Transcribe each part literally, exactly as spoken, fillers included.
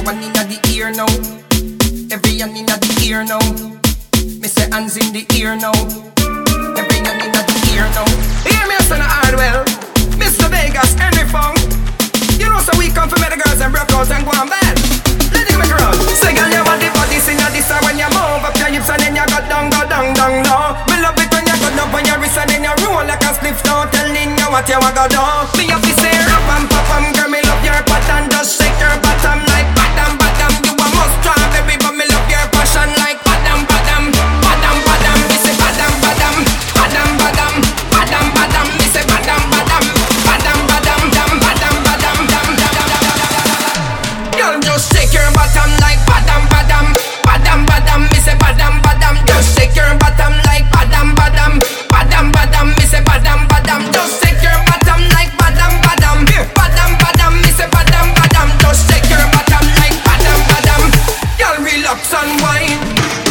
one in the ear now. Every hand in the ear now. Me say hands in the ear now. Every hand in the ear now. Hear me son of Hardwell, Mister Vegas, Henry Fong. You know so we come for me the girls and broke out and go on bad. Let it make run. Say girl you want the body sing a this when you move up your hips and then you go down, go down, down low. Me love it when you go down on your wrist and then you roll like a spliff now. Telling you what you want go down. Me have to say rap and pop and girl me love your pattern. Just shake your bottom like bottom, bottom. You a must strawberry but me love your passion like bottom, bottom, bottom, bottom. Me say bottom, bottom, bottom, bottom, bottom, bottom. Me say bottom, bottom, bottom, bottom, bottom, bottom, bottom, bottom. Girl just shake your bottom like bottom, bottom, bottom, bottom. Me say bottom, bottom. Just shake your bottom like bottom, bottom, bottom, bottom. Me say bottom, bottom. Just shake your bottom like bottom, bottom, bottom, bottom. Me say bottom, bottom. Just shake your bottom like bottom, bottom. Girl relax and wine.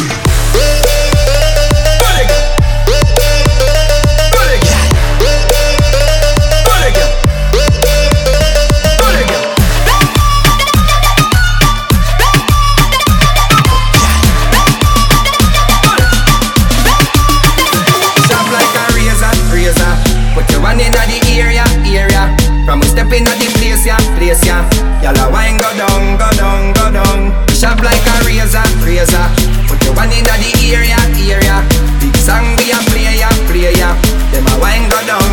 From we step in the place, yeah, place, yeah. Y'all a wine go down, go down, go down. Sharp like a razor, razor. Put your one in the area, area. Big song we a play, yeah, play, yeah. Them a wine go down,